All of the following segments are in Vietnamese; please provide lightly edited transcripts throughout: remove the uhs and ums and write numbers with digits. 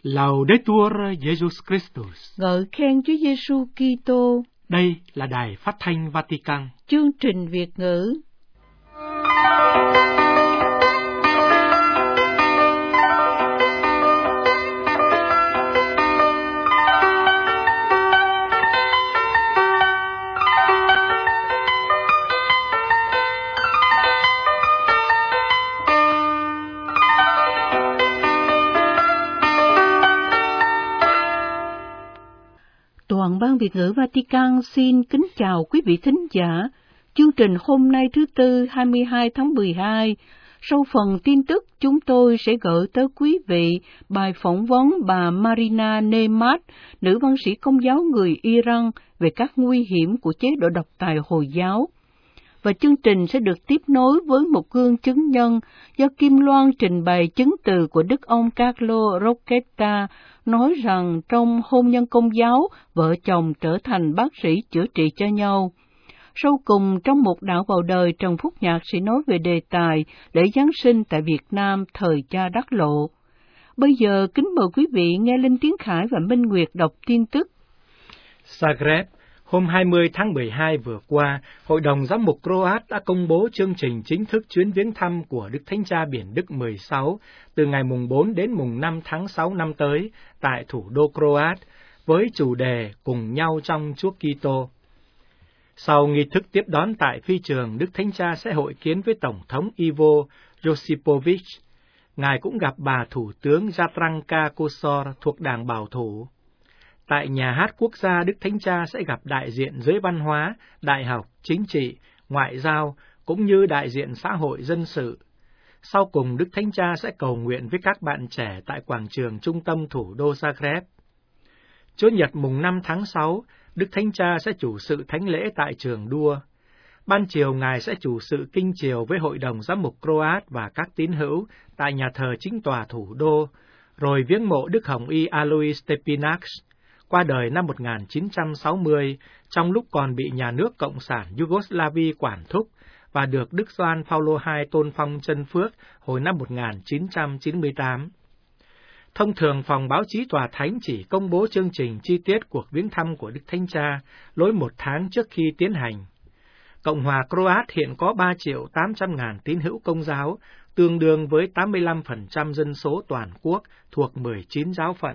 Laudetur Jesus Christus. Ngợi khen Chúa Giêsu Kitô. Đây là Đài Phát thanh Vatican. Chương trình Việt ngữ. Toàn ban Việt ngữ Vatican xin kính chào quý vị thính giả. Chương trình hôm nay thứ Tư 22 tháng 12. Sau phần tin tức, chúng tôi sẽ gửi tới quý vị bài phỏng vấn bà Marina Nemat, nữ văn sĩ Công giáo người Iran, về các nguy hiểm của chế độ độc tài Hồi giáo. Và chương trình sẽ được tiếp nối với một gương chứng nhân do Kim Loan trình bày chứng từ của Đức ông Carlo Rocchetta, nói rằng trong hôn nhân Công giáo, vợ chồng trở thành bác sĩ chữa trị cho nhau. Sau cùng, trong một đạo vào đời, Trần Phúc Nhạc sẽ nói về đề tài lễ Giáng sinh tại Việt Nam thời Cha Đắc Lộ. Bây giờ, kính mời quý vị nghe Linh Tiến Khải và Minh Nguyệt đọc tin tức. Zagreb, hôm 20 tháng 12 vừa qua, Hội đồng Giám mục Croat đã công bố chương trình chính thức chuyến viếng thăm của Đức Thánh Cha Biển Đức 16 từ ngày mùng 4 đến mùng 5 tháng 6 năm tới tại thủ đô Croat với chủ đề Cùng nhau trong Chúa Kitô. Sau nghi thức tiếp đón tại phi trường, Đức Thánh Cha sẽ hội kiến với Tổng thống Ivo Josipovic. Ngài cũng gặp bà Thủ tướng Jadranka Kosor thuộc Đảng Bảo thủ. Tại Nhà hát Quốc gia, Đức Thánh Cha sẽ gặp đại diện giới văn hóa, đại học, chính trị, ngoại giao, cũng như đại diện xã hội dân sự. Sau cùng, Đức Thánh Cha sẽ cầu nguyện với các bạn trẻ tại quảng trường trung tâm thủ đô Zagreb. Chủ nhật mùng 5 tháng 6, Đức Thánh Cha sẽ chủ sự thánh lễ tại trường đua. Ban chiều, Ngài sẽ chủ sự kinh chiều với Hội đồng Giám mục Croat và các tín hữu tại nhà thờ chính tòa thủ đô, rồi viếng mộ Đức Hồng Y Alois Stepinac, qua đời năm 1960, trong lúc còn bị nhà nước Cộng sản Yugoslavia quản thúc, và được Đức Gioan Phaolô II tôn phong chân phước hồi năm 1998. Thông thường, phòng báo chí tòa thánh chỉ công bố chương trình chi tiết cuộc viếng thăm của Đức Thánh Cha lối một tháng trước khi tiến hành. Cộng hòa Croat hiện có 3.800.000 tín hữu Công giáo, tương đương với 85% dân số toàn quốc thuộc 19 giáo phận.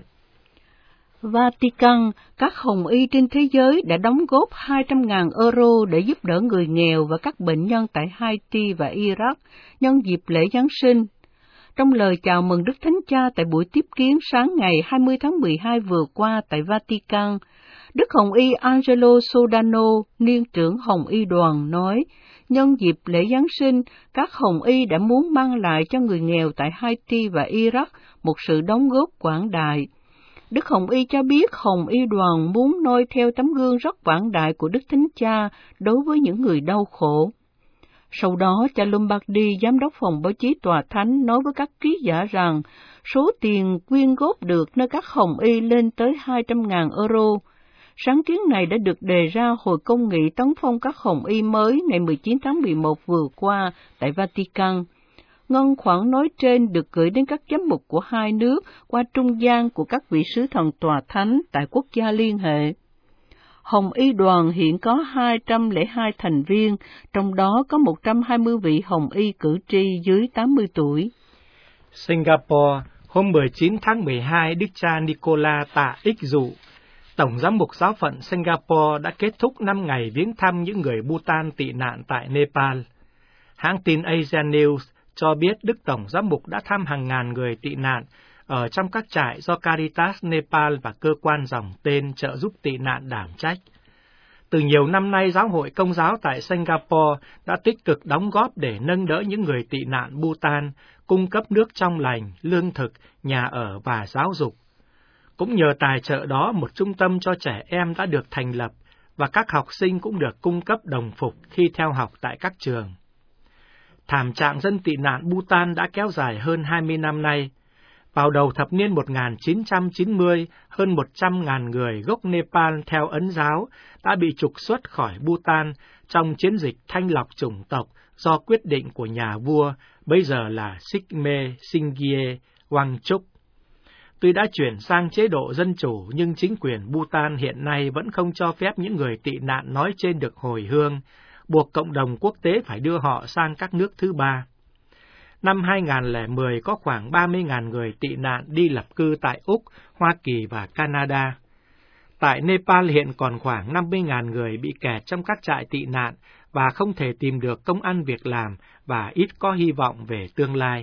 Vatican, các hồng y trên thế giới đã đóng góp 200.000 euro để giúp đỡ người nghèo và các bệnh nhân tại Haiti và Iraq nhân dịp lễ Giáng sinh. Trong lời chào mừng Đức Thánh Cha tại buổi tiếp kiến sáng ngày 20 tháng 12 vừa qua tại Vatican, Đức Hồng y Angelo Sodano, niên trưởng Hồng y đoàn, nói, nhân dịp lễ Giáng sinh, các Hồng y đã muốn mang lại cho người nghèo tại Haiti và Iraq một sự đóng góp quảng đại. Đức Hồng y cho biết Hồng y đoàn muốn noi theo tấm gương rất quảng đại của Đức Thánh Cha đối với những người đau khổ. Sau đó, cha Lombardi, giám đốc phòng báo chí tòa thánh, nói với các ký giả rằng số tiền quyên góp được nơi các Hồng y lên tới 200.000 euro. Sáng kiến này đã được đề ra hồi công nghị tấn phong các Hồng y mới ngày 19 tháng 11 vừa qua tại Vatican. Ngân khoản nói trên được gửi đến các giám mục của hai nước qua trung gian của các vị sứ thần tòa thánh tại quốc gia liên hệ. Hồng y đoàn hiện có 202 thành viên, trong đó có 120 vị Hồng y cử tri dưới 80 tuổi. Singapore, hôm 19 tháng 12, Đức cha Nicola Tạ Ích Dụ, Tổng giám mục giáo phận Singapore đã kết thúc 5 ngày viếng thăm những người Bhutan tị nạn tại Nepal. Hãng tin Asian News cho biết Đức Tổng giám mục đã thăm hàng ngàn người tị nạn ở trong các trại do Caritas Nepal và cơ quan dòng tên trợ giúp tị nạn đảm trách. Từ nhiều năm nay, Giáo hội Công giáo tại Singapore đã tích cực đóng góp để nâng đỡ những người tị nạn Bhutan, cung cấp nước trong lành, lương thực, nhà ở và giáo dục. Cũng nhờ tài trợ đó, một trung tâm cho trẻ em đã được thành lập và các học sinh cũng được cung cấp đồng phục khi theo học tại các trường. Thảm trạng dân tị nạn Bhutan đã kéo dài hơn 20 năm nay. Vào đầu thập niên 1990, hơn 100.000 người gốc Nepal theo Ấn giáo đã bị trục xuất khỏi Bhutan trong chiến dịch thanh lọc chủng tộc do quyết định của nhà vua, bây giờ là Sikme Singye Wangchuk. Tuy đã chuyển sang chế độ dân chủ, nhưng chính quyền Bhutan hiện nay vẫn không cho phép những người tị nạn nói trên được hồi hương, buộc cộng đồng quốc tế phải đưa họ sang các nước thứ ba. Năm 2010 có khoảng 30.000 người tị nạn đi lập cư tại Úc, Hoa Kỳ và Canada. Tại Nepal hiện còn khoảng 50.000 người bị kẹt trong các trại tị nạn và không thể tìm được công ăn việc làm và ít có hy vọng về tương lai.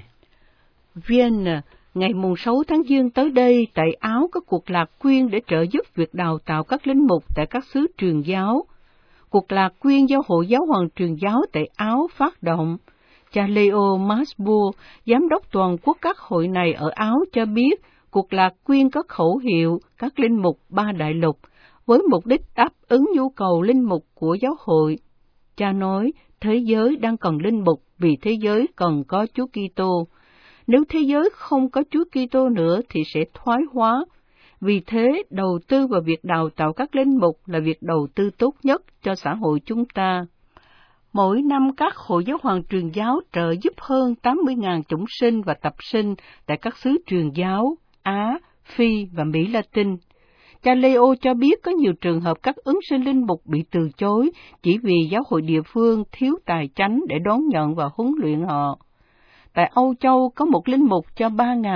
Vienna, ngày 6 tháng Giêng tới đây, tại Áo có cuộc lạc quyên để trợ giúp việc đào tạo các linh mục tại các xứ truyền giáo. Cuộc lạc quyên do Hội Giáo hoàng truyền giáo tại Áo phát động. Cha Leo Masbourg, giám đốc toàn quốc các hội này ở Áo cho biết, cuộc lạc quyên có khẩu hiệu các linh mục ba đại lục, với mục đích đáp ứng nhu cầu linh mục của giáo hội. Cha nói, thế giới đang cần linh mục vì thế giới cần có Chúa Kitô. Nếu thế giới không có Chúa Kitô nữa thì sẽ thoái hóa. Vì thế, đầu tư vào việc đào tạo các linh mục là việc đầu tư tốt nhất cho xã hội chúng ta. Mỗi năm, các hội giáo hoàng truyền giáo trợ giúp hơn 80.000 chủng sinh và tập sinh tại các xứ truyền giáo, Á, Phi và Mỹ Latin. Cha Leo cho biết có nhiều trường hợp các ứng sinh linh mục bị từ chối chỉ vì giáo hội địa phương thiếu tài chánh để đón nhận và huấn luyện họ. Tại Âu Châu có một linh mục cho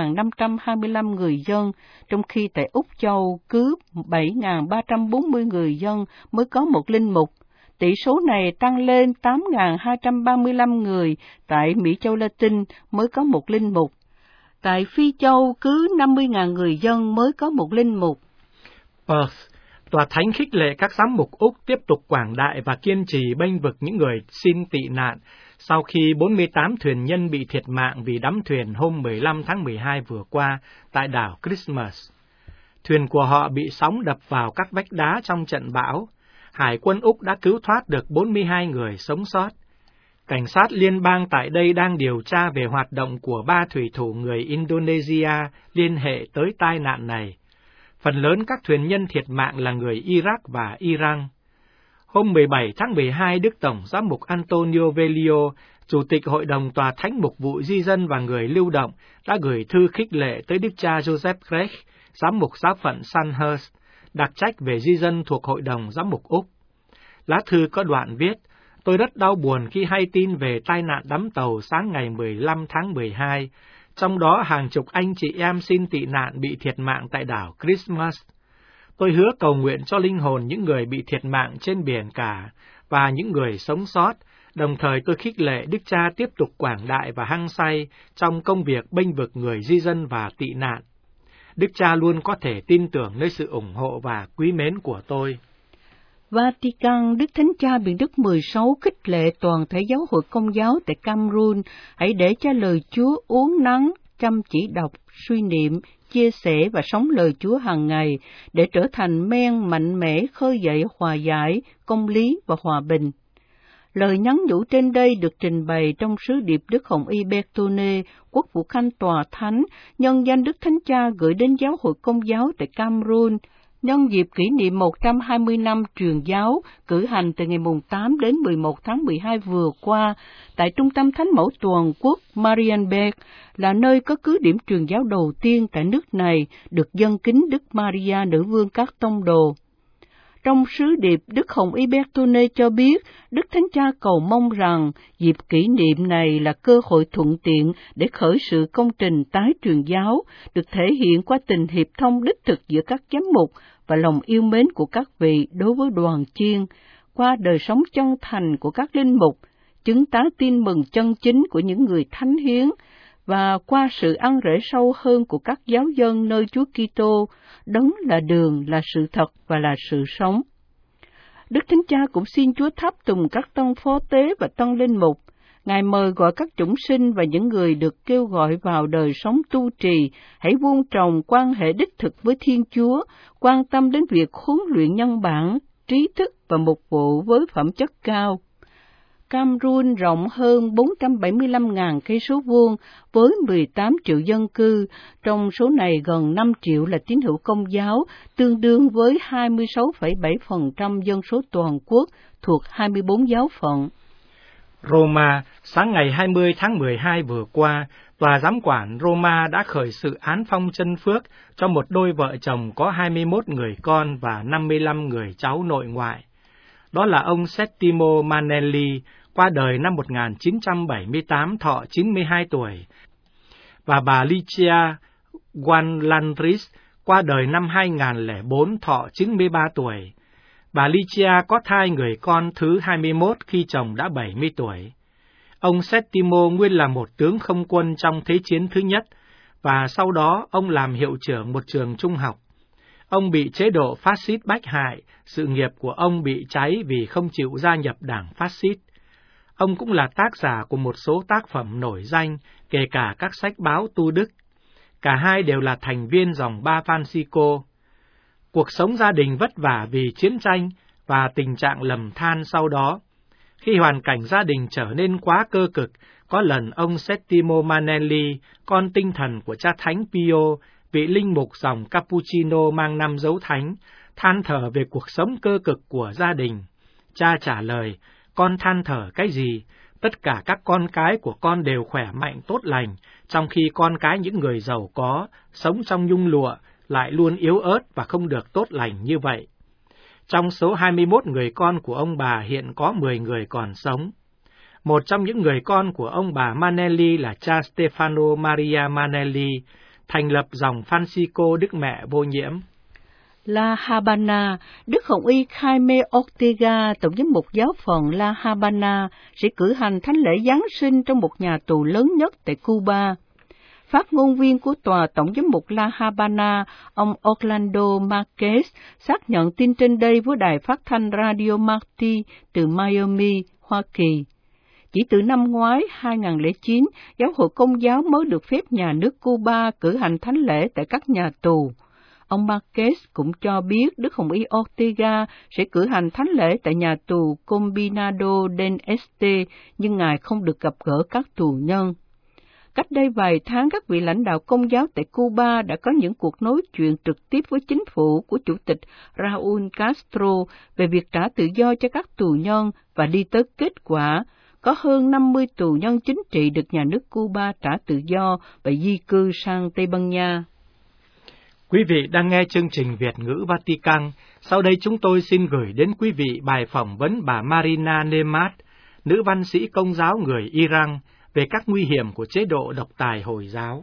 3.525 người dân, trong khi tại Úc Châu cứ 7.340 người dân mới có một linh mục. Tỷ số này tăng lên 8.235 người tại Mỹ Châu Latin mới có một linh mục. Tại Phi Châu cứ 50.000 người dân mới có một linh mục. Perth, Tòa Thánh khích lệ các giám mục Úc tiếp tục quảng đại và kiên trì bênh vực những người xin tị nạn sau khi 48 thuyền nhân bị thiệt mạng vì đắm thuyền hôm 15 tháng 12 vừa qua tại đảo Christmas. Thuyền của họ bị sóng đập vào các vách đá trong trận bão. Hải quân Úc đã cứu thoát được 42 người sống sót. Cảnh sát liên bang tại đây đang điều tra về hoạt động của 3 thủy thủ người Indonesia liên hệ tới tai nạn này. Phần lớn các thuyền nhân thiệt mạng là người Iraq và Iran. Hôm 17 tháng 12, Đức Tổng Giám mục Antonio Velio, Chủ tịch Hội đồng Tòa Thánh Mục vụ Di dân và người lưu động, đã gửi thư khích lệ tới Đức cha Joseph Grech, Giám mục giáo phận Sandhurst, đặc trách về di dân thuộc Hội đồng Giám mục Úc. Lá thư có đoạn viết, tôi rất đau buồn khi hay tin về tai nạn đắm tàu sáng ngày 15 tháng 12, trong đó hàng chục anh chị em xin tị nạn bị thiệt mạng tại đảo Christmas. Tôi hứa cầu nguyện cho linh hồn những người bị thiệt mạng trên biển cả và những người sống sót, đồng thời tôi khích lệ Đức Cha tiếp tục quảng đại và hăng say trong công việc bênh vực người di dân và tị nạn. Đức Cha luôn có thể tin tưởng nơi sự ủng hộ và quý mến của tôi. Vatican, Đức Thánh Cha Benedict XVI khích lệ toàn thể giáo hội Công giáo tại Cameroon hãy để cho lời Chúa uốn nắn, chăm chỉ đọc, suy niệm, chia sẻ và sống lời Chúa hàng ngày để trở thành men mạnh mẽ khơi dậy hòa giải, công lý và hòa bình. Lời nhắn nhủ trên đây được trình bày trong sứ điệp Đức Hồng Y Bertone, Quốc vụ Khanh Tòa Thánh, nhân danh Đức Thánh Cha gửi đến giáo hội Công giáo tại Cameroon, nhân dịp kỷ niệm 120 năm truyền giáo, cử hành từ ngày 8 đến 11 tháng 12 vừa qua, tại Trung tâm Thánh Mẫu Toàn quốc Marienberg, là nơi có cứ điểm truyền giáo đầu tiên tại nước này, được dâng kính Đức Maria Nữ Vương các tông đồ. Trong sứ điệp, Đức Hồng Y Bertone cho biết, Đức Thánh Cha cầu mong rằng dịp kỷ niệm này là cơ hội thuận tiện để khởi sự công trình tái truyền giáo, được thể hiện qua tình hiệp thông đích thực giữa các giám mục và lòng yêu mến của các vị đối với đoàn chiên, qua đời sống chân thành của các linh mục, chứng tá tin mừng chân chính của những người thánh hiến, và qua sự ăn rễ sâu hơn của các giáo dân nơi Chúa Kitô, đấng là đường, là sự thật và là sự sống. Đức Thánh Cha cũng xin Chúa tháp tùng các tông phó tế và tông linh mục. Ngài mời gọi các chủng sinh và những người được kêu gọi vào đời sống tu trì, hãy vuông trồng quan hệ đích thực với Thiên Chúa, quan tâm đến việc huấn luyện nhân bản, trí thức và mục vụ với phẩm chất cao. Cameroon rộng hơn 475.000 cây số vuông với 18 triệu dân cư, trong số này gần 5 triệu là tín hữu Công giáo, tương đương với 26,7% dân số toàn quốc thuộc 24 giáo phận. Roma, sáng ngày 20 tháng 12 vừa qua, Tòa giám quản Roma đã khởi sự án phong chân phước cho một đôi vợ chồng có 21 người con và 55 người cháu nội ngoại. Đó là ông Settimo Manelli, qua đời năm 1978, thọ 92 tuổi, và bà Licia Guanlandris, qua đời năm 2004, thọ 93 tuổi. Bà Licia có thai người con thứ 21 khi chồng đã 70 tuổi. Ông Settimo nguyên là một tướng không quân trong Thế chiến thứ nhất, và sau đó ông làm hiệu trưởng một trường trung học. Ông bị chế độ phát xít bách hại, sự nghiệp của ông bị cháy vì không chịu gia nhập đảng phát xít. Ông cũng là tác giả của một số tác phẩm nổi danh, kể cả các sách báo tu đức. Cả hai đều là thành viên dòng Ba Francisco. Cuộc sống gia đình vất vả vì chiến tranh và tình trạng lầm than sau đó. Khi hoàn cảnh gia đình trở nên quá cơ cực, có lần ông Settimo Manelli, con tinh thần của cha Thánh Pio, vị linh mục dòng Cappuccino mang năm dấu thánh, than thở về cuộc sống cơ cực của gia đình. Cha trả lời, con than thở cái gì? Tất cả các con cái của con đều khỏe mạnh tốt lành, trong khi con cái những người giàu có, sống trong nhung lụa, lại luôn yếu ớt và không được tốt lành như vậy. Trong số 21 người con của ông bà hiện có 10 người còn sống. Một trong những người con của ông bà Manelli là cha Stefano Maria Manelli, thành lập dòng Francisco Đức Mẹ Vô Nhiễm. La Habana, Đức Hồng Y Jaime Ortega, tổng giám mục giáo phận La Habana, sẽ cử hành thánh lễ Giáng sinh trong một nhà tù lớn nhất tại Cuba. Phát ngôn viên của tòa tổng giám mục La Habana, ông Orlando Marquez, xác nhận tin trên đây với đài phát thanh Radio Marti từ Miami, Hoa Kỳ. Chỉ từ năm ngoái 2009, Giáo hội Công giáo mới được phép nhà nước Cuba cử hành thánh lễ tại các nhà tù. Ông Marquez cũng cho biết Đức Hồng Y Ortega sẽ cử hành thánh lễ tại nhà tù Combinado del Este, nhưng Ngài không được gặp gỡ các tù nhân. Cách đây vài tháng, các vị lãnh đạo Công giáo tại Cuba đã có những cuộc nói chuyện trực tiếp với chính phủ của Chủ tịch Raúl Castro về việc trả tự do cho các tù nhân và đi tới kết quả có hơn 50 tù nhân chính trị được nhà nước Cuba trả tự do và di cư sang Tây Ban Nha. Quý vị đang nghe chương trình Việt ngữ Vatican. Sau đây chúng tôi xin gửi đến quý vị bài phỏng vấn bà Marina Nemat, nữ văn sĩ Công giáo người Iran, về các nguy hiểm của chế độ độc tài Hồi giáo.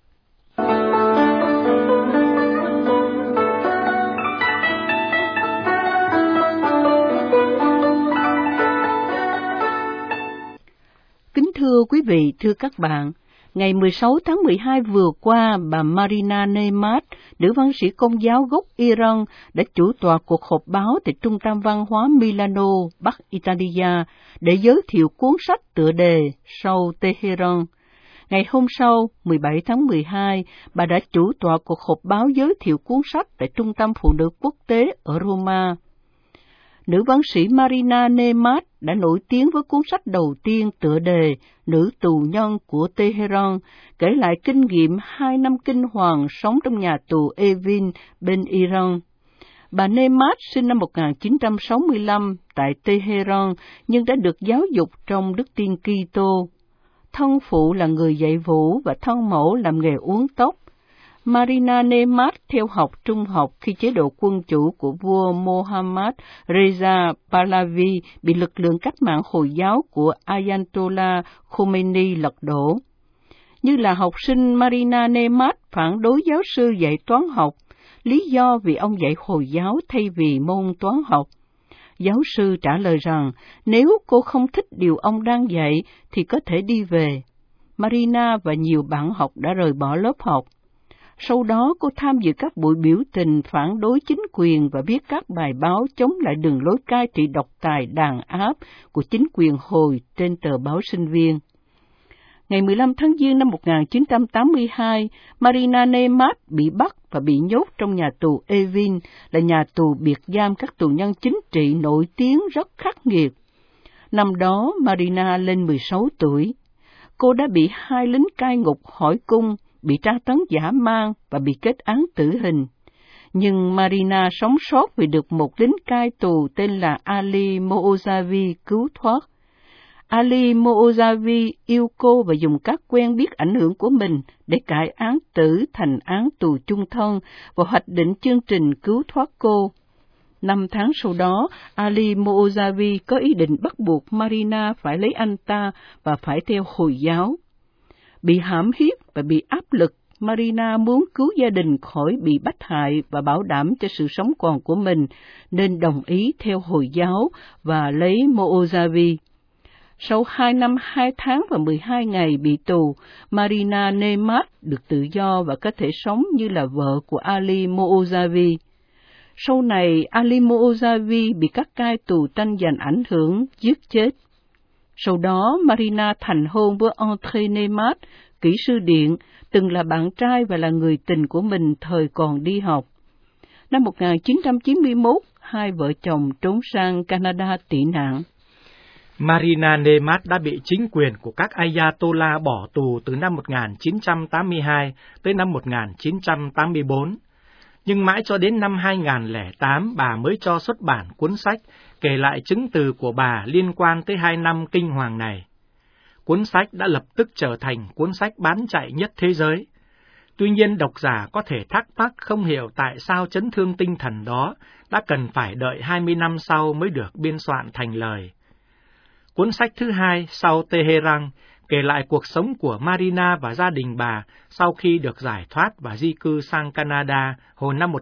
Kính thưa quý vị, thưa các bạn, ngày 16 tháng 12 vừa qua, bà Marina Nemat, nữ văn sĩ Công giáo gốc Iran, đã chủ tọa cuộc họp báo tại Trung tâm Văn hóa Milano, Bắc Italia, để giới thiệu cuốn sách tựa đề Sau Tehran. Ngày hôm sau, 17 tháng 12, bà đã chủ tọa cuộc họp báo giới thiệu cuốn sách tại Trung tâm Phụ nữ Quốc tế ở Roma. Nữ văn sĩ Marina Nemat đã nổi tiếng với cuốn sách đầu tiên tựa đề Nữ tù nhân của Tehran, kể lại kinh nghiệm 2 năm kinh hoàng sống trong nhà tù Evin bên Iran. Bà Nemat sinh năm 1965 tại Tehran nhưng đã được giáo dục trong Đức Tin Kitô. Thân phụ là người dạy vũ và thân mẫu làm nghề uốn tóc. Marina Nemat theo học trung học khi chế độ quân chủ của vua Mohammad Reza Pahlavi bị lực lượng cách mạng Hồi giáo của Ayatollah Khomeini lật đổ. Như là học sinh, Marina Nemat phản đối giáo sư dạy toán học, lý do vì ông dạy Hồi giáo thay vì môn toán học. Giáo sư trả lời rằng nếu cô không thích điều ông đang dạy thì có thể đi về. Marina và nhiều bạn học đã rời bỏ lớp học. Sau đó, cô tham dự các buổi biểu tình phản đối chính quyền và viết các bài báo chống lại đường lối cai trị độc tài đàn áp của chính quyền Hồi trên tờ báo Sinh viên. Ngày 15 tháng Giêng năm 1982, Marina Nemat bị bắt và bị nhốt trong nhà tù Evin, là nhà tù biệt giam các tù nhân chính trị nổi tiếng rất khắc nghiệt. Năm đó, Marina lên 16 tuổi. Cô đã bị 2 lính cai ngục hỏi cung, bị tra tấn dã man và bị kết án tử hình. Nhưng Marina sống sót vì được một lính cai tù tên là Ali Moazavi cứu thoát. Ali Moazavi yêu cô và dùng các quen biết ảnh hưởng của mình để cải án tử thành án tù chung thân và hoạch định chương trình cứu thoát cô. 5 tháng sau đó, Ali Moazavi có ý định bắt buộc Marina phải lấy anh ta và phải theo Hồi giáo. Bị hãm hiếp và bị áp lực, Marina muốn cứu gia đình khỏi bị bách hại và bảo đảm cho sự sống còn của mình, nên đồng ý theo Hồi giáo và lấy Moazavi. Sau 2 năm 2 tháng và 12 ngày bị tù, Marina Nemat được tự do và có thể sống như là vợ của Ali Moazavi. Sau này, Ali Moazavi bị các cai tù tranh giành ảnh hưởng, giết chết. Sau đó, Marina thành hôn với André Nemat, kỹ sư điện, từng là bạn trai và là người tình của mình thời còn đi học. Năm 1991, hai vợ chồng trốn sang Canada tị nạn. Marina Nemat đã bị chính quyền của các Ayatollah bỏ tù từ năm 1982 tới năm 1984. Nhưng mãi cho đến năm 2008, bà mới cho xuất bản cuốn sách kể lại chứng từ của bà liên quan tới 2 năm kinh hoàng này. Cuốn sách đã lập tức trở thành cuốn sách bán chạy nhất thế giới. Tuy nhiên, độc giả có thể thắc mắc không hiểu tại sao chấn thương tinh thần đó đã cần phải đợi 20 năm sau mới được biên soạn thành lời. Cuốn sách thứ hai sau Tehran kể lại cuộc sống của Marina và gia đình bà sau khi được giải thoát và di cư sang Canada hồi năm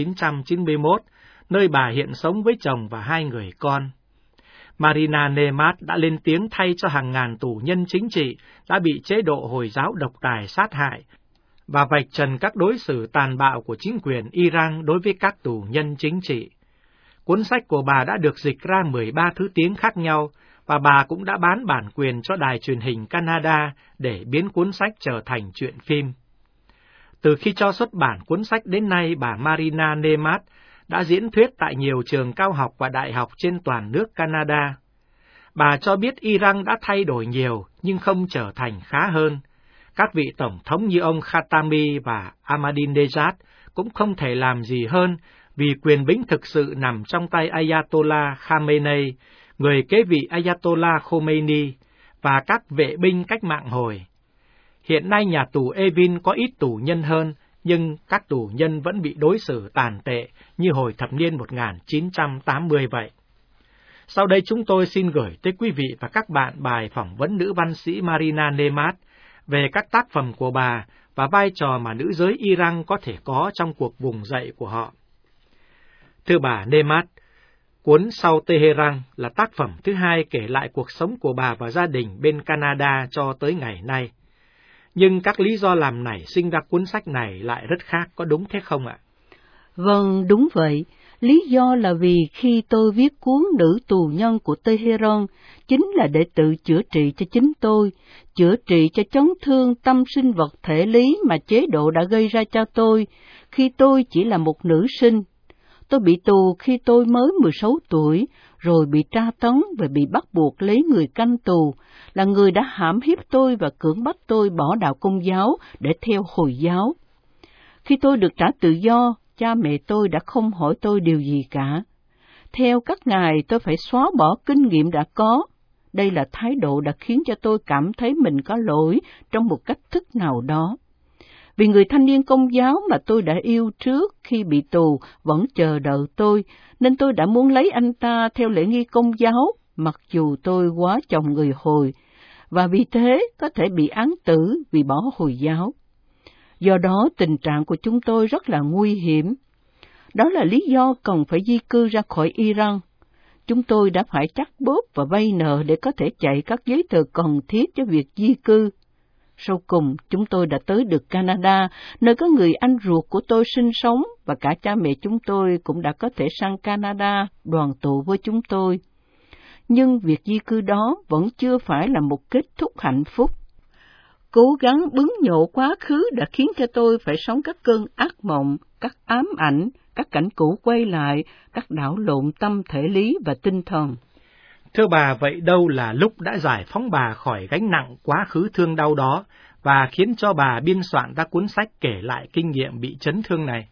1991, nơi bà hiện sống với chồng và 2 người con. Marina Nemat đã lên tiếng thay cho hàng ngàn tù nhân chính trị đã bị chế độ Hồi giáo độc tài sát hại và vạch trần các đối xử tàn bạo của chính quyền Iran đối với các tù nhân chính trị. Cuốn sách của bà đã được dịch ra 13 thứ tiếng khác nhau, và bà cũng đã bán bản quyền cho đài truyền hình Canada để biến cuốn sách trở thành truyện phim. Từ khi cho xuất bản cuốn sách đến nay, bà Marina Nemat đã diễn thuyết tại nhiều trường cao học và đại học trên toàn nước Canada. Bà cho biết Iran đã thay đổi nhiều nhưng không trở thành khá hơn. Các vị tổng thống như ông Khatami và Ahmadinejad cũng không thể làm gì hơn vì quyền bính thực sự nằm trong tay Ayatollah Khamenei, người kế vị Ayatollah Khomeini và các vệ binh cách mạng Hồi. Hiện nay nhà tù Evin có ít tù nhân hơn, nhưng các tù nhân vẫn bị đối xử tàn tệ như hồi thập niên 1980 vậy. Sau đây chúng tôi xin gửi tới quý vị và các bạn bài phỏng vấn nữ văn sĩ Marina Nemat về các tác phẩm của bà và vai trò mà nữ giới Iran có thể có trong cuộc vùng dậy của họ. Thưa bà Nemat, cuốn Sau Tehran là tác phẩm thứ hai kể lại cuộc sống của bà và gia đình bên Canada cho tới ngày nay. Nhưng các lý do làm nảy sinh ra cuốn sách này lại rất khác, có đúng thế không ạ? Vâng, đúng vậy. Lý do là vì khi tôi viết cuốn Nữ tù nhân của Tehran, chính là để tự chữa trị cho chính tôi, chữa trị cho chấn thương tâm sinh vật thể lý mà chế độ đã gây ra cho tôi, khi tôi chỉ là một nữ sinh. Tôi bị tù khi tôi mới 16 tuổi, rồi bị tra tấn và bị bắt buộc lấy người canh tù, là người đã hãm hiếp tôi và cưỡng bắt tôi bỏ đạo Công giáo để theo Hồi giáo. Khi tôi được trả tự do, cha mẹ tôi đã không hỏi tôi điều gì cả. Theo các ngài, tôi phải xóa bỏ kinh nghiệm đã có. Đây là thái độ đã khiến cho tôi cảm thấy mình có lỗi trong một cách thức nào đó. Vì người thanh niên Công giáo mà tôi đã yêu trước khi bị tù vẫn chờ đợi tôi, nên tôi đã muốn lấy anh ta theo lễ nghi Công giáo, mặc dù tôi quá chồng người Hồi, và vì thế có thể bị án tử vì bỏ Hồi giáo. Do đó tình trạng của chúng tôi rất là nguy hiểm. Đó là lý do cần phải di cư ra khỏi Iran. Chúng tôi đã phải chắt bóp và vay nợ để có thể chạy các giấy tờ cần thiết cho việc di cư. Sau cùng, chúng tôi đã tới được Canada, nơi có người anh ruột của tôi sinh sống, và cả cha mẹ chúng tôi cũng đã có thể sang Canada đoàn tụ với chúng tôi. Nhưng việc di cư đó vẫn chưa phải là một kết thúc hạnh phúc. Cố gắng bứng nhổ quá khứ đã khiến cho tôi phải sống các cơn ác mộng, các ám ảnh, các cảnh cũ quay lại, các đảo lộn tâm thể lý và tinh thần. Thưa bà, vậy đâu là lúc đã giải phóng bà khỏi gánh nặng quá khứ thương đau đó và khiến cho bà biên soạn ra cuốn sách kể lại kinh nghiệm bị chấn thương này?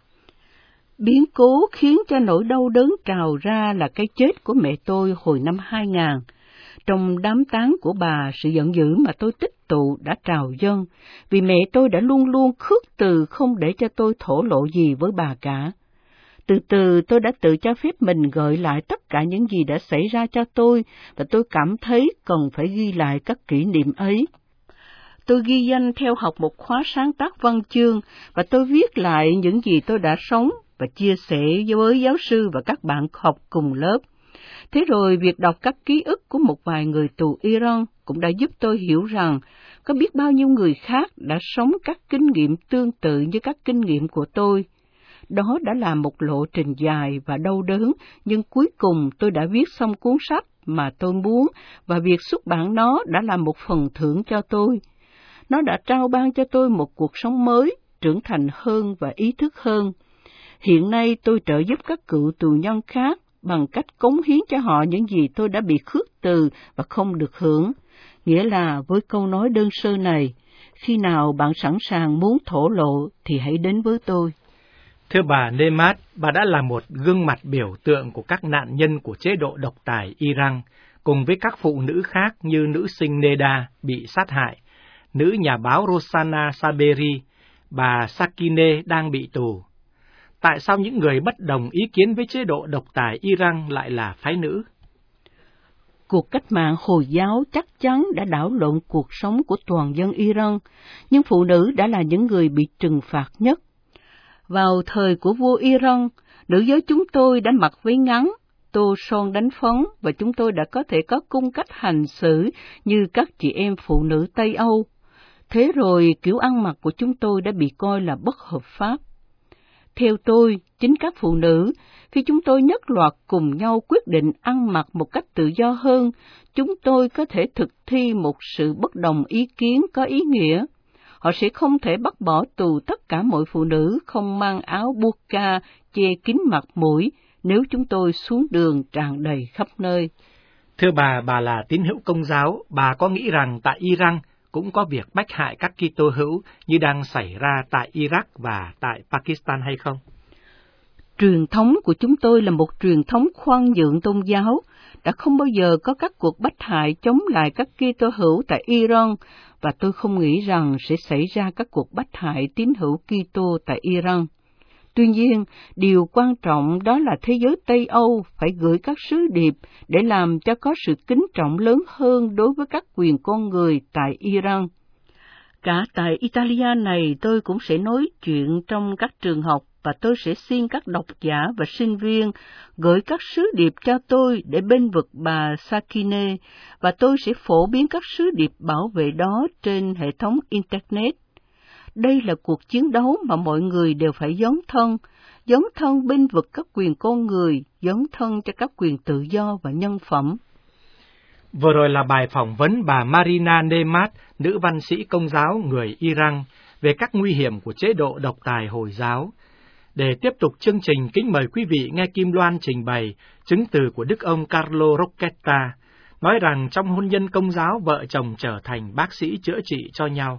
Biến cố khiến cho nỗi đau đớn trào ra là cái chết của mẹ tôi hồi năm 2000. trong đám tang của bà, sự giận dữ mà tôi tích tụ đã trào dâng, vì mẹ tôi đã luôn luôn khước từ không để cho tôi thổ lộ gì với bà cả. Từ từ tôi đã tự cho phép mình gợi lại tất cả những gì đã xảy ra cho tôi, và tôi cảm thấy cần phải ghi lại các kỷ niệm ấy. Tôi ghi danh theo học một khóa sáng tác văn chương, và tôi viết lại những gì tôi đã sống và chia sẻ với giáo sư và các bạn học cùng lớp. Thế rồi việc đọc các ký ức của một vài người tù Iran cũng đã giúp tôi hiểu rằng có biết bao nhiêu người khác đã sống các kinh nghiệm tương tự như các kinh nghiệm của tôi. Đó đã là một lộ trình dài và đau đớn, nhưng cuối cùng tôi đã viết xong cuốn sách mà tôi muốn, và việc xuất bản nó đã là một phần thưởng cho tôi. Nó đã trao ban cho tôi một cuộc sống mới, trưởng thành hơn và ý thức hơn. Hiện nay tôi trợ giúp các cựu tù nhân khác bằng cách cống hiến cho họ những gì tôi đã bị khước từ và không được hưởng. Nghĩa là với câu nói đơn sơ này, khi nào bạn sẵn sàng muốn thổ lộ thì hãy đến với tôi. Thưa bà Nemat, bà đã là một gương mặt biểu tượng của các nạn nhân của chế độ độc tài Iran, cùng với các phụ nữ khác như nữ sinh Neda bị sát hại, nữ nhà báo Rossana Saberi, bà Sakine đang bị tù. Tại sao những người bất đồng ý kiến với chế độ độc tài Iran lại là phái nữ? Cuộc cách mạng Hồi giáo chắc chắn đã đảo lộn cuộc sống của toàn dân Iran, nhưng phụ nữ đã là những người bị trừng phạt nhất. Vào thời của vua Iran, nữ giới chúng tôi đã mặc váy ngắn, tô son đánh phấn, và chúng tôi đã có thể có cung cách hành xử như các chị em phụ nữ Tây Âu. Thế rồi kiểu ăn mặc của chúng tôi đã bị coi là bất hợp pháp. Theo tôi, chính các phụ nữ, khi chúng tôi nhất loạt cùng nhau quyết định ăn mặc một cách tự do hơn, chúng tôi có thể thực thi một sự bất đồng ý kiến có ý nghĩa. Họ sẽ không thể bắt bỏ tù tất cả mọi phụ nữ không mang áo burqa che kín mặt mũi nếu chúng tôi xuống đường tràn đầy khắp nơi. Thưa bà là tín hữu Công giáo, bà có nghĩ rằng tại Iran cũng có việc bách hại các Kitô hữu như đang xảy ra tại Iraq và tại Pakistan hay không? Truyền thống của chúng tôi là một truyền thống khoan nhượng tôn giáo, đã không bao giờ có các cuộc bách hại chống lại các Kitô hữu tại Iran, và tôi không nghĩ rằng sẽ xảy ra các cuộc bách hại tín hữu Kitô tại Iran. Tuy nhiên, điều quan trọng đó là thế giới Tây Âu phải gửi các sứ điệp để làm cho có sự kính trọng lớn hơn đối với các quyền con người tại Iran. Cả tại Italia này tôi cũng sẽ nói chuyện trong các trường học, và tôi sẽ xin các độc giả và sinh viên gửi các sứ điệp cho tôi để bênh vực bà Sakine, và tôi sẽ phổ biến các sứ điệp bảo vệ đó trên hệ thống Internet. Đây là cuộc chiến đấu mà mọi người đều phải dấn thân bênh vực các quyền con người, dấn thân cho các quyền tự do và nhân phẩm. Vừa rồi là bài phỏng vấn bà Marina Nemat, nữ văn sĩ Công giáo người Iran, về các nguy hiểm của chế độ độc tài Hồi giáo. Để tiếp tục chương trình, kính mời quý vị nghe Kim Loan trình bày chứng từ của Đức ông Carlo Rocchetta, nói rằng trong hôn nhân Công giáo, vợ chồng trở thành bác sĩ chữa trị cho nhau.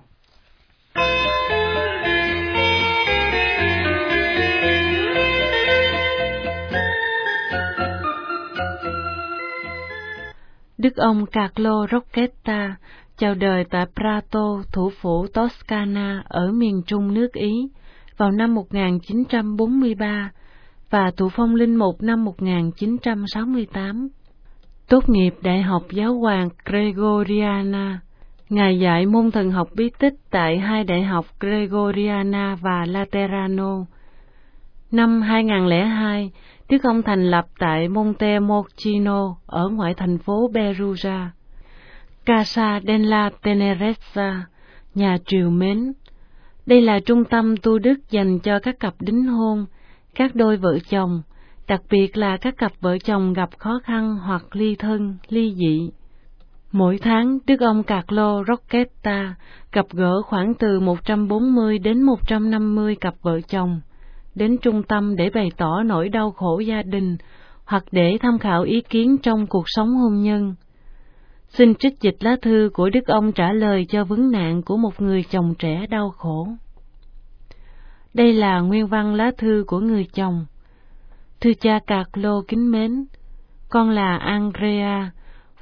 Đức ông Carlo Rocchetta chào đời tại Prato, thủ phủ Toscana ở miền trung nước Ý, vào năm 1943 và thụ phong linh mục năm 1968. Tốt nghiệp Đại học Giáo hoàng Gregoriana, Ngài dạy môn thần học bí tích tại hai đại học Gregoriana và Laterano. Năm 2002, Đức ông thành lập tại Montemochino ở ngoại thành phố Perugia, Casa della Tenerezza, nhà triều mến. Đây là trung tâm tu đức dành cho các cặp đính hôn, các đôi vợ chồng, đặc biệt là các cặp vợ chồng gặp khó khăn hoặc ly thân, ly dị. Mỗi tháng, Đức ông Carlo Rocchetta gặp gỡ khoảng từ 140 đến 150 cặp vợ chồng, đến trung tâm để bày tỏ nỗi đau khổ gia đình hoặc để tham khảo ý kiến trong cuộc sống hôn nhân. Xin trích dịch lá thư của Đức ông trả lời cho vấn nạn của một người chồng trẻ đau khổ. Đây là nguyên văn lá thư của người chồng. Thưa cha Carlo kính mến, con là Andrea,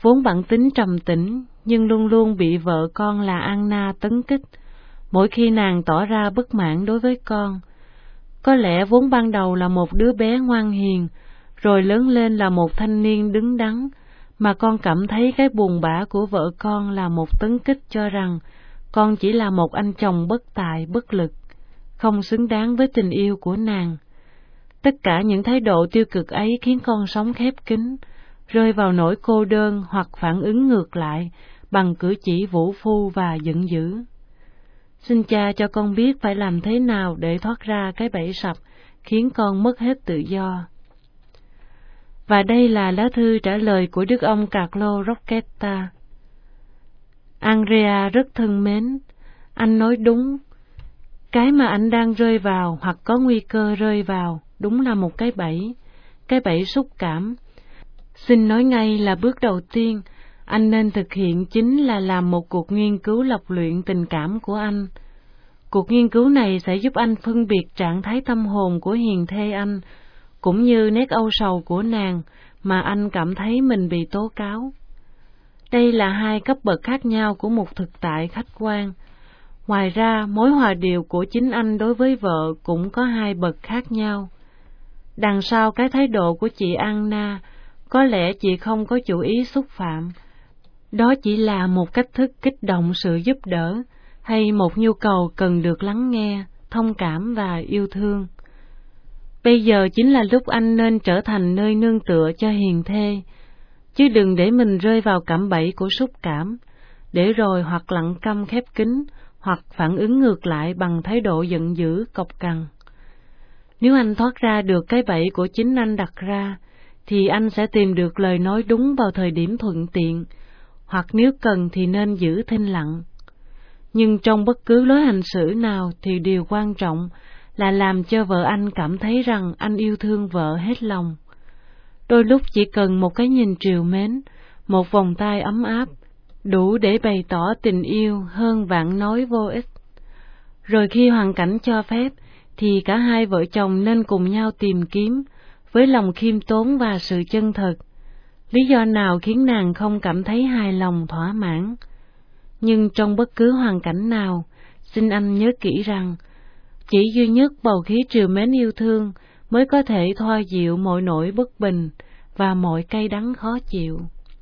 vốn bản tính trầm tĩnh, nhưng luôn luôn bị vợ con là Anna tấn kích, mỗi khi nàng tỏ ra bất mãn đối với con. Có lẽ vốn ban đầu là một đứa bé ngoan hiền, rồi lớn lên là một thanh niên đứng đắn, mà con cảm thấy cái buồn bã của vợ con là một tấn kích cho rằng con chỉ là một anh chồng bất tài, bất lực, không xứng đáng với tình yêu của nàng. Tất cả những thái độ tiêu cực ấy khiến con sống khép kín, rơi vào nỗi cô đơn hoặc phản ứng ngược lại bằng cử chỉ vũ phu và giận dữ. Xin cha cho con biết phải làm thế nào để thoát ra cái bẫy sập khiến con mất hết tự do. Và đây là lá thư trả lời của Đức ông Carlo Rocchetta. Andrea rất thân mến, anh nói đúng. Cái mà anh đang rơi vào hoặc có nguy cơ rơi vào đúng là một cái bẫy xúc cảm. Xin nói ngay là bước đầu tiên anh nên thực hiện chính là làm một cuộc nghiên cứu lọc luyện tình cảm của anh. Cuộc nghiên cứu này sẽ giúp anh phân biệt trạng thái tâm hồn của hiền thê anh, cũng như nét âu sầu của nàng mà anh cảm thấy mình bị tố cáo. Đây là hai cấp bậc khác nhau của một thực tại khách quan. Ngoài ra, mối hòa điệu của chính anh đối với vợ cũng có hai bậc khác nhau. Đằng sau cái thái độ của chị Anna, có lẽ chị không có chủ ý xúc phạm. Đó chỉ là một cách thức kích động sự giúp đỡ, hay một nhu cầu cần được lắng nghe, thông cảm và yêu thương. Bây giờ chính là lúc anh nên trở thành nơi nương tựa cho hiền thê, chứ đừng để mình rơi vào cạm bẫy của xúc cảm, để rồi hoặc lặng câm khép kín, hoặc phản ứng ngược lại bằng thái độ giận dữ, cộc cằn. Nếu anh thoát ra được cái bẫy của chính anh đặt ra, thì anh sẽ tìm được lời nói đúng vào thời điểm thuận tiện, hoặc nếu cần thì nên giữ thinh lặng. Nhưng trong bất cứ lối hành xử nào thì điều quan trọng là làm cho vợ anh cảm thấy rằng anh yêu thương vợ hết lòng. Đôi lúc chỉ cần một cái nhìn trìu mến, một vòng tay ấm áp, đủ để bày tỏ tình yêu hơn vạn nói vô ích. Rồi khi hoàn cảnh cho phép, thì cả hai vợ chồng nên cùng nhau tìm kiếm, với lòng khiêm tốn và sự chân thật, lý do nào khiến nàng không cảm thấy hài lòng thỏa mãn. Nhưng trong bất cứ hoàn cảnh nào, xin anh nhớ kỹ rằng, chỉ duy nhất bầu khí trìu mến yêu thương mới có thể thoa dịu mọi nỗi bất bình và mọi cay đắng khó chịu.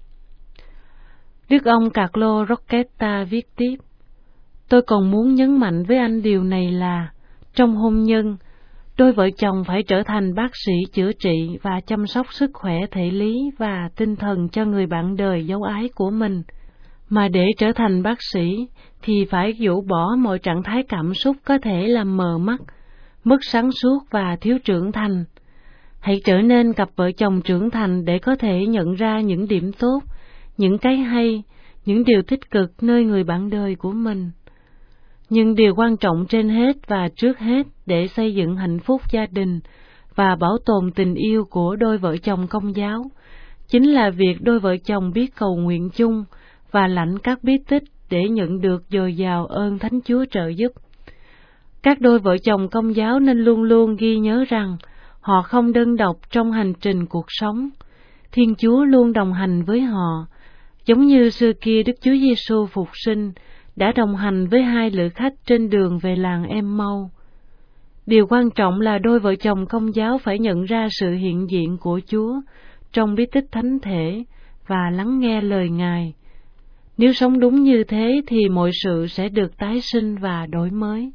Đức ông Carlo Rocchetta viết tiếp: Tôi còn muốn nhấn mạnh với anh điều này là, trong hôn nhân, đôi vợ chồng phải trở thành bác sĩ chữa trị và chăm sóc sức khỏe thể lý và tinh thần cho người bạn đời dấu ái của mình. Mà để trở thành bác sĩ thì phải rũ bỏ mọi trạng thái cảm xúc có thể làm mờ mắt, mất sáng suốt và thiếu trưởng thành. Hãy trở nên cặp vợ chồng trưởng thành để có thể nhận ra những điểm tốt, những cái hay, những điều tích cực nơi người bạn đời của mình. Nhưng điều quan trọng trên hết và trước hết để xây dựng hạnh phúc gia đình và bảo tồn tình yêu của đôi vợ chồng Công giáo chính là việc đôi vợ chồng biết cầu nguyện chung và lãnh các bí tích để nhận được dồi dào ơn Thánh Chúa trợ giúp. Các đôi vợ chồng Công giáo nên luôn luôn ghi nhớ rằng họ không đơn độc trong hành trình cuộc sống. Thiên Chúa luôn đồng hành với họ, giống như xưa kia Đức Chúa Giêsu phục sinh đã đồng hành với hai lữ khách trên đường về làng Em-mau. Điều quan trọng là đôi vợ chồng Công giáo phải nhận ra sự hiện diện của Chúa trong bí tích thánh thể và lắng nghe lời Ngài. Nếu sống đúng như thế thì mọi sự sẽ được tái sinh và đổi mới.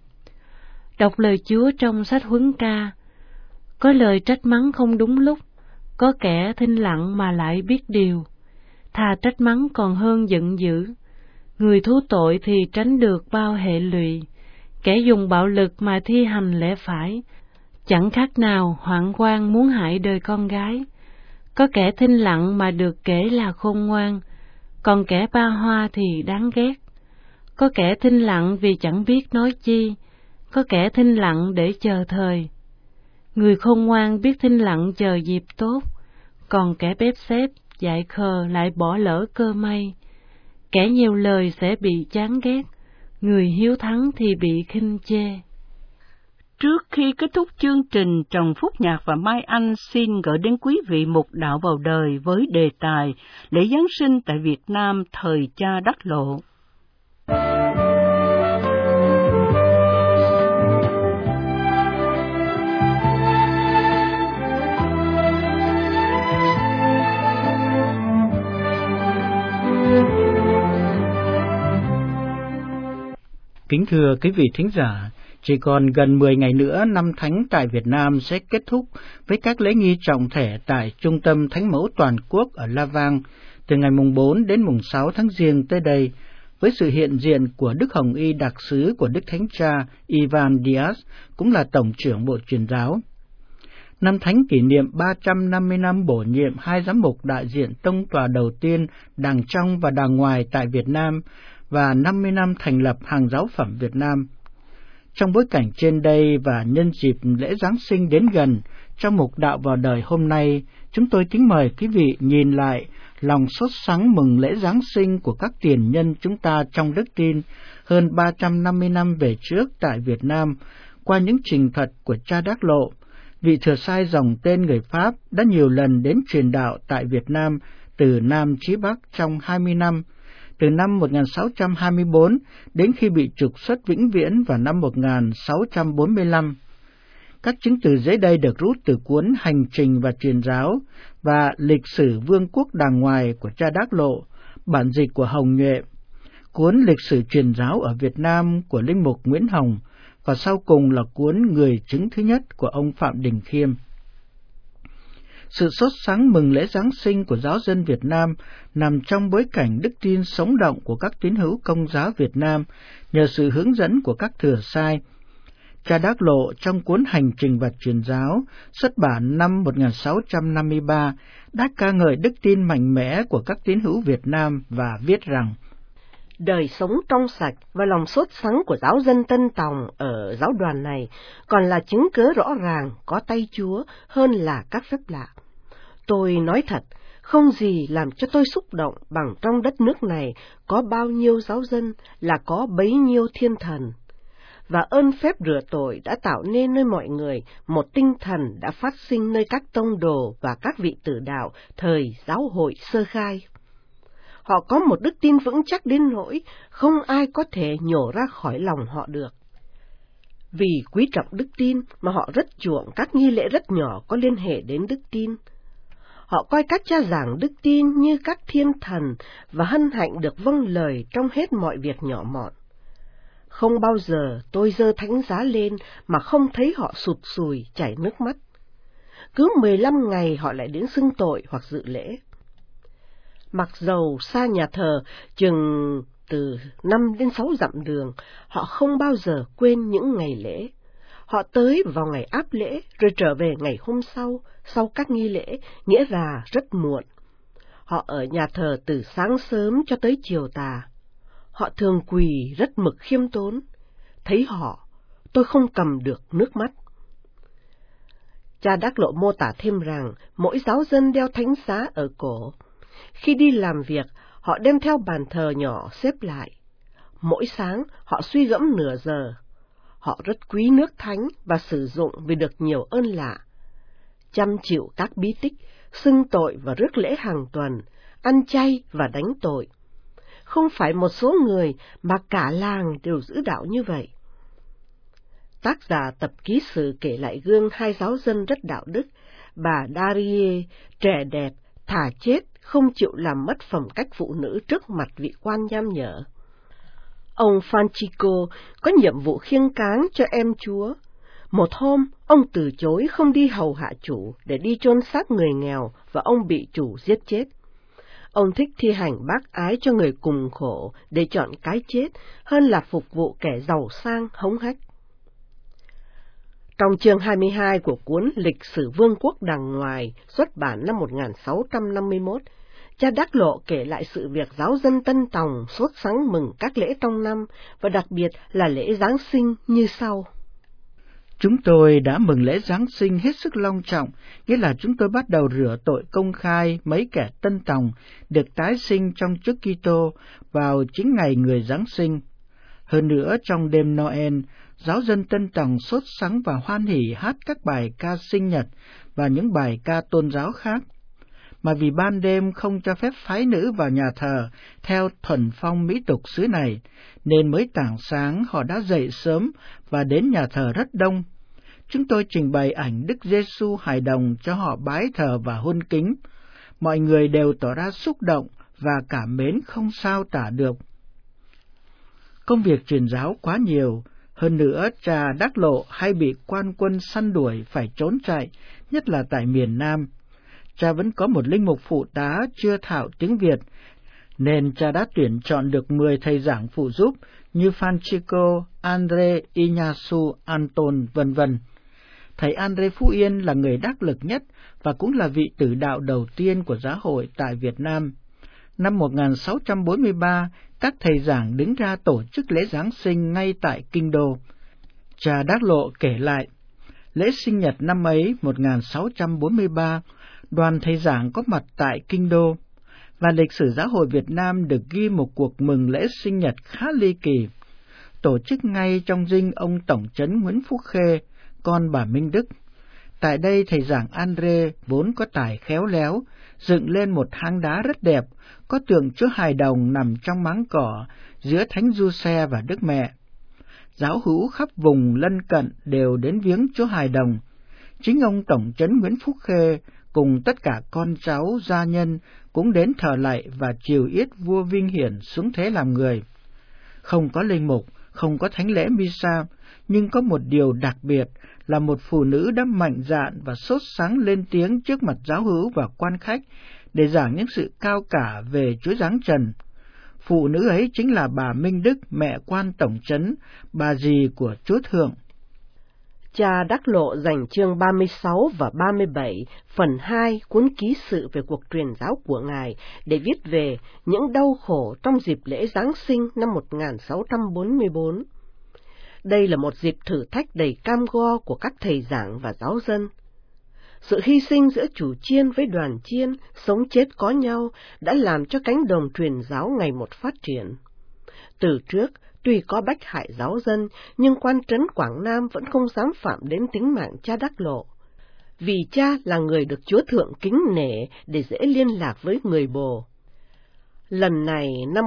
Đọc lời Chúa trong sách Huấn Ca. Có lời trách mắng không đúng lúc, có kẻ thinh lặng mà lại biết điều. Thà trách mắng còn hơn giận dữ. Người thú tội thì tránh được bao hệ lụy, kẻ dùng bạo lực mà thi hành lẽ phải, chẳng khác nào hoạn quan muốn hại đời con gái. Có kẻ thinh lặng mà được kể là khôn ngoan, còn kẻ ba hoa thì đáng ghét. Có kẻ thinh lặng vì chẳng biết nói chi, có kẻ thinh lặng để chờ thời. Người khôn ngoan biết thinh lặng chờ dịp tốt, còn kẻ bếp xếp, dại khờ lại bỏ lỡ cơ may. Kẻ nhiều lời sẽ bị chán ghét, người hiếu thắng thì bị khinh chê. Trước khi kết thúc chương trình, Trần Phúc Nhạc và Mai Anh xin gửi đến quý vị một đạo vào đời với đề tài lễ Giáng sinh tại Việt Nam thời Cha Đắc Lộ. Kính thưa quý vị thính giả, chỉ còn gần 10 ngày nữa năm Thánh tại Việt Nam sẽ kết thúc với các lễ nghi trọng thể tại Trung tâm Thánh mẫu toàn quốc ở La Vang từ ngày mùng 4 đến mùng 6 tháng Giêng tới đây, với sự hiện diện của Đức Hồng Y đặc sứ của Đức Thánh Cha Ivan Diaz, cũng là Tổng trưởng Bộ Truyền giáo. Năm Thánh kỷ niệm 350 năm bổ nhiệm hai giám mục đại diện tông tòa đầu tiên đàng trong và đàng ngoài tại Việt Nam và 50 năm thành lập Hàng Giáo phẩm Việt Nam. Trong bối cảnh trên đây và nhân dịp lễ Giáng sinh đến gần, trong mục đạo vào đời hôm nay, chúng tôi kính mời quý vị nhìn lại lòng sốt sắng mừng lễ Giáng sinh của các tiền nhân chúng ta trong đức tin hơn 350 năm về trước tại Việt Nam qua những trình thuật của Cha Đắc Lộ, vị thừa sai dòng tên người Pháp đã nhiều lần đến truyền đạo tại Việt Nam từ Nam chí Bắc trong 20 năm, từ năm 1624 đến khi bị trục xuất vĩnh viễn vào năm 1645. Các chứng từ dưới đây được rút từ cuốn Hành trình và Truyền giáo và Lịch sử Vương quốc đàng ngoài của Cha Đắc Lộ, bản dịch của Hồng Nhuệ, cuốn Lịch sử Truyền giáo ở Việt Nam của Linh mục Nguyễn Hồng, và sau cùng là cuốn Người chứng thứ nhất của ông Phạm Đình Khiêm. Sự sốt sắng mừng lễ Giáng sinh của giáo dân Việt Nam nằm trong bối cảnh đức tin sống động của các tín hữu Công giáo Việt Nam nhờ sự hướng dẫn của các thừa sai. Cha Đắc Lộ trong cuốn Hành trình và Truyền giáo xuất bản năm 1653 đã ca ngợi đức tin mạnh mẽ của các tín hữu Việt Nam và viết rằng: đời sống trong sạch và lòng sốt sắng của giáo dân Tân Tòng ở giáo đoàn này còn là chứng cớ rõ ràng có tay Chúa hơn là các phép lạ. Tôi nói thật, không gì làm cho tôi xúc động bằng trong đất nước này có bao nhiêu giáo dân là có bấy nhiêu thiên thần. Và ơn phép rửa tội đã tạo nên nơi mọi người một tinh thần đã phát sinh nơi các tông đồ và các vị tử đạo thời giáo hội sơ khai. Họ có một đức tin vững chắc đến nỗi không ai có thể nhổ ra khỏi lòng họ được. Vì quý trọng đức tin mà họ rất chuộng các nghi lễ rất nhỏ có liên hệ đến đức tin. Họ coi các cha giảng đức tin như các thiên thần và hân hạnh được vâng lời trong hết mọi việc nhỏ mọn. Không bao giờ tôi giơ thánh giá lên mà không thấy họ sụt sùi chảy nước mắt. Cứ 15 ngày họ lại đến xưng tội hoặc dự lễ. Mặc dầu xa nhà thờ chừng từ 5 đến 6 dặm đường, họ không bao giờ quên những ngày lễ. Họ tới vào ngày áp lễ rồi trở về ngày hôm sau các nghi lễ, nghĩa là rất muộn. Họ ở nhà thờ từ sáng sớm cho tới chiều tà. Họ thường quỳ rất mực khiêm tốn. Thấy họ, tôi không cầm được nước mắt. Cha Đắc Lộ mô tả thêm rằng mỗi giáo dân đeo thánh giá ở cổ. Khi đi làm việc, họ đem theo bàn thờ nhỏ xếp lại. Mỗi sáng, họ suy gẫm nửa giờ. Họ rất quý nước thánh và sử dụng vì được nhiều ơn lạ. Chăm chịu các bí tích, xưng tội và rước lễ hàng tuần, ăn chay và đánh tội. Không phải một số người mà cả làng đều giữ đạo như vậy. Tác giả tập ký sự kể lại gương hai giáo dân rất đạo đức, bà Darie, trẻ đẹp, thà chết, không chịu làm mất phẩm cách phụ nữ trước mặt vị quan nham nhở. Ông Francisco có nhiệm vụ khiêng cáng cho em Chúa. Một hôm, ông từ chối không đi hầu hạ chủ để đi chôn xác người nghèo và ông bị chủ giết chết. Ông thích thi hành bác ái cho người cùng khổ để chọn cái chết hơn là phục vụ kẻ giàu sang hống hách. Trong chương 22 của cuốn Lịch sử Vương quốc đàng ngoài, xuất bản năm 1651, cha Đắc Lộ kể lại sự việc giáo dân Tân Tòng sốt sắng mừng các lễ trong năm, và đặc biệt là lễ Giáng sinh như sau. Chúng tôi đã mừng lễ Giáng sinh hết sức long trọng, nghĩa là chúng tôi bắt đầu rửa tội công khai mấy kẻ Tân Tòng được tái sinh trong Chúa Kitô vào chính ngày người Giáng sinh. Hơn nữa, trong đêm Noel, giáo dân Tân Tòng sốt sắng và hoan hỉ hát các bài ca sinh nhật và những bài ca tôn giáo khác. Mà vì ban đêm không cho phép phái nữ vào nhà thờ theo thuần phong mỹ tục xứ này, nên mới tảng sáng họ đã dậy sớm và đến nhà thờ rất đông. Chúng tôi trình bày ảnh Đức Giêsu hài đồng cho họ bái thờ và hôn kính. Mọi người đều tỏ ra xúc động và cảm mến không sao tả được. Công việc truyền giáo quá nhiều, hơn nữa cha Đắc Lộ hay bị quan quân săn đuổi phải trốn chạy, nhất là tại miền Nam. Cha vẫn có một linh mục phụ tá chưa thạo tiếng Việt, nên cha đã tuyển chọn được 10 thầy giảng phụ giúp như Francisco, Andre, Ignacio, Anton, vân vân. Thầy Andre Phú Yên là người đắc lực nhất và cũng là vị tử đạo đầu tiên của giáo hội tại Việt Nam. Năm 1643, các thầy giảng đứng ra tổ chức lễ Giáng sinh ngay tại Kinh Đô. Cha Đắc Lộ kể lại, lễ sinh nhật năm ấy 1643, đoàn thầy giảng có mặt tại Kinh Đô, và lịch sử giáo hội Việt Nam được ghi một cuộc mừng lễ sinh nhật khá ly kỳ, tổ chức ngay trong dinh ông Tổng trấn Nguyễn Phúc Khê, con bà Minh Đức. Tại đây thầy giảng Andre vốn có tài khéo léo, dựng lên một hang đá rất đẹp, có tượng Chúa Hài Đồng nằm trong máng cỏ giữa Thánh Giuse và Đức Mẹ. Giáo hữu khắp vùng lân cận đều đến viếng Chúa Hài Đồng. Chính ông Tổng trấn Nguyễn Phúc Khê cùng tất cả con cháu gia nhân cũng đến thờ lạy và chiều yết vua Vinh Hiển xuống thế làm người. Không có linh mục, không có thánh lễ Misa, nhưng có một điều đặc biệt là một phụ nữ đã mạnh dạn và sốt sắng lên tiếng trước mặt giáo hữu và quan khách để giảng những sự cao cả về Chúa Giáng trần. Phụ nữ ấy chính là bà Minh Đức, mẹ quan tổng trấn, bà dì của Chúa Thượng. Cha Đắc Lộ dành chương 36 và 37, phần 2 cuốn ký sự về cuộc truyền giáo của Ngài để viết về những đau khổ trong dịp lễ Giáng sinh năm 1644. Đây là một dịp thử thách đầy cam go của các thầy giảng và giáo dân. Sự hy sinh giữa chủ chiên với đoàn chiên, sống chết có nhau, đã làm cho cánh đồng truyền giáo ngày một phát triển. Từ trước, tuy có bách hại giáo dân, nhưng quan trấn Quảng Nam vẫn không dám phạm đến tính mạng cha Đắc Lộ. Vì cha là người được Chúa Thượng kính nể để dễ liên lạc với người Bồ. Lần này, năm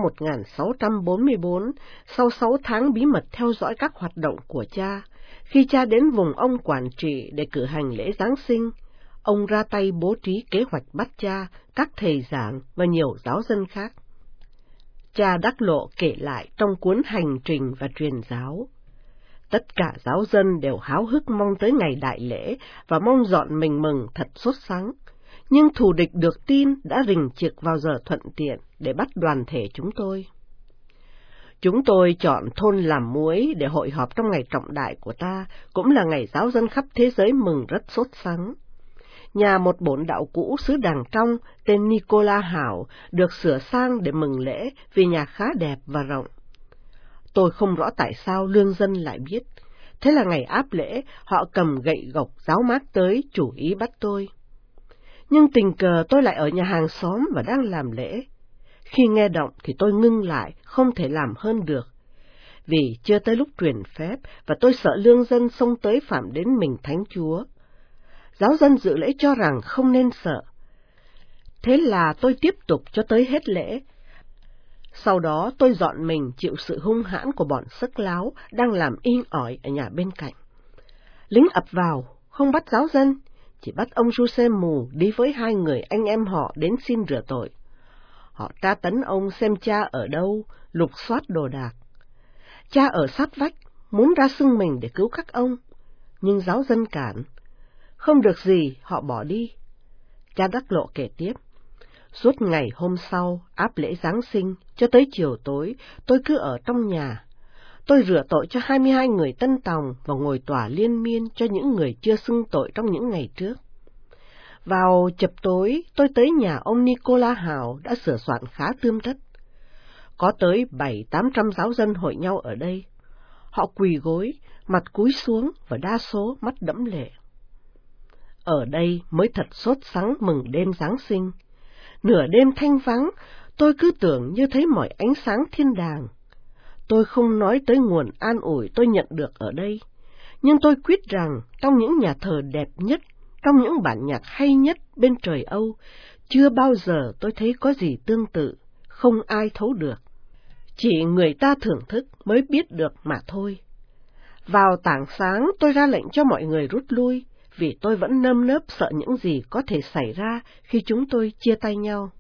1644, sau 6 tháng bí mật theo dõi các hoạt động của cha, khi cha đến vùng ông quản trị để cử hành lễ Giáng sinh, ông ra tay bố trí kế hoạch bắt cha, các thầy giảng và nhiều giáo dân khác. Cha Đắc Lộ kể lại trong cuốn Hành trình và truyền giáo. Tất cả giáo dân đều háo hức mong tới ngày đại lễ và mong dọn mình mừng thật sốt sắng. Nhưng thù địch được tin đã rình trực vào giờ thuận tiện để bắt đoàn thể chúng tôi. Chúng tôi chọn thôn làm muối để hội họp trong ngày trọng đại của ta, cũng là ngày giáo dân khắp thế giới mừng rất sốt sắng. Nhà một bổn đạo cũ xứ Đàng Trong tên Nicola Hảo được sửa sang để mừng lễ vì nhà khá đẹp và rộng. Tôi không rõ tại sao lương dân lại biết. Thế là ngày áp lễ, họ cầm gậy gộc giáo mát tới chủ ý bắt tôi. Nhưng tình cờ tôi lại ở nhà hàng xóm và đang làm lễ. Khi nghe động thì tôi ngưng lại, không thể làm hơn được. Vì chưa tới lúc truyền phép và tôi sợ lương dân xông tới phạm đến mình Thánh Chúa. Giáo dân dự lễ cho rằng không nên sợ. Thế là tôi tiếp tục cho tới hết lễ. Sau đó tôi dọn mình chịu sự hung hãn của bọn sấc láo đang làm inh ỏi ở nhà bên cạnh. Lính ập vào, không bắt giáo dân, chỉ bắt ông Giuse mù đi với 2 người anh em họ đến xin rửa tội. Họ tra tấn ông xem cha ở đâu, lục soát đồ đạc. Cha ở sát vách, muốn ra xưng mình để cứu các ông, nhưng giáo dân cản. Không được gì, họ bỏ đi. Cha Đắc Lộ kể tiếp. Suốt ngày hôm sau, áp lễ Giáng sinh, cho tới chiều tối, tôi cứ ở trong nhà. Tôi rửa tội cho 22 người Tân Tòng và ngồi tòa liên miên cho những người chưa xưng tội trong những ngày trước. Vào chập tối, tôi tới nhà ông Nicola Hảo đã sửa soạn khá tươm tất. Có tới 700-800 giáo dân hội nhau ở đây. Họ quỳ gối, mặt cúi xuống và đa số mắt đẫm lệ. Ở đây mới thật sốt sắng mừng đêm Giáng sinh. Nửa đêm thanh vắng, tôi cứ tưởng như thấy mọi ánh sáng thiên đàng. Tôi không nói tới nguồn an ủi tôi nhận được ở đây, nhưng tôi quyết rằng trong những nhà thờ đẹp nhất, trong những bản nhạc hay nhất bên trời Âu, chưa bao giờ tôi thấy có gì tương tự, không ai thấu được. Chỉ người ta thưởng thức mới biết được mà thôi. Vào tảng sáng tôi ra lệnh cho mọi người rút lui, vì tôi vẫn nơm nớp sợ những gì có thể xảy ra khi chúng tôi chia tay nhau.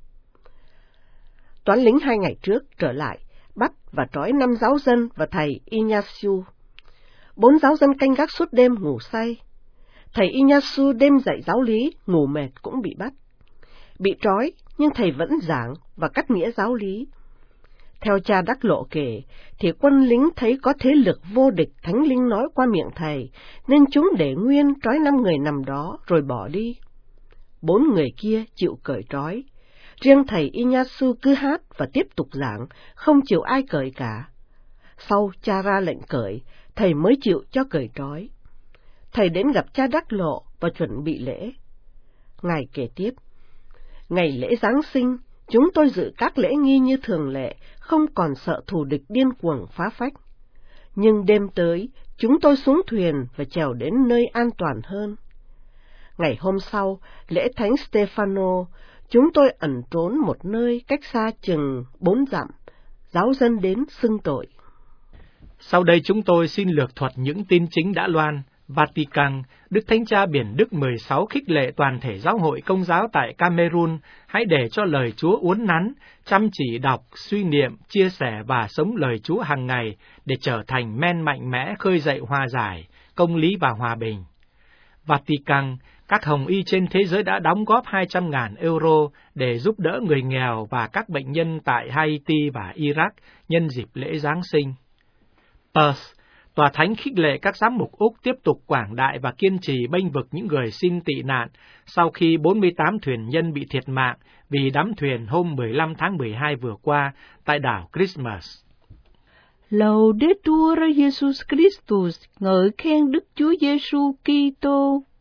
Toán lính 2 ngày trước trở lại, bắt và trói 5 giáo dân và thầy Ignacio. 4 giáo dân canh gác suốt đêm ngủ say. Thầy Ignacio đêm dạy giáo lý, ngủ mệt cũng bị bắt. Bị trói, nhưng thầy vẫn giảng và cắt nghĩa giáo lý. Theo cha Đắc Lộ kể, thì quân lính thấy có thế lực vô địch thánh linh nói qua miệng thầy, nên chúng để nguyên trói 5 người nằm đó rồi bỏ đi. 4 người kia chịu cởi trói. Riêng thầy Ignacio cứ hát và tiếp tục giảng, không chịu ai cởi cả. Sau cha ra lệnh cởi, thầy mới chịu cho cởi trói. Thầy đến gặp cha Đắc Lộ và chuẩn bị lễ. Ngài kể tiếp, ngày lễ Giáng sinh, chúng tôi dự các lễ nghi như thường lệ, không còn sợ thù địch điên cuồng phá phách. Nhưng đêm tới, chúng tôi xuống thuyền và trèo đến nơi an toàn hơn. Ngày hôm sau, lễ Thánh Stefano, chúng tôi ẩn trốn một nơi cách xa chừng 4 dặm, giáo dân đến xưng tội. Sau đây chúng tôi xin lược thuật những tin chính đã loan. Vatican, Đức Thánh Cha Biển Đức 16 khích lệ toàn thể giáo hội Công giáo tại Cameroon hãy để cho lời Chúa uốn nắn, chăm chỉ đọc, suy niệm, chia sẻ và sống lời Chúa hàng ngày để trở thành men mạnh mẽ khơi dậy hòa giải, công lý và hòa bình. Vatican, các hồng y trên thế giới đã đóng góp 200.000 euro để giúp đỡ người nghèo và các bệnh nhân tại Haiti và Iraq nhân dịp lễ Giáng sinh. Perth, Tòa Thánh khích lệ các giám mục Úc tiếp tục quảng đại và kiên trì bênh vực những người xin tị nạn sau khi 48 thuyền nhân bị thiệt mạng vì đắm thuyền hôm 15 tháng 12 vừa qua tại đảo Christmas. Laudetur Jesus Christus, ngợi khen Đức Chúa Giêsu Kitô.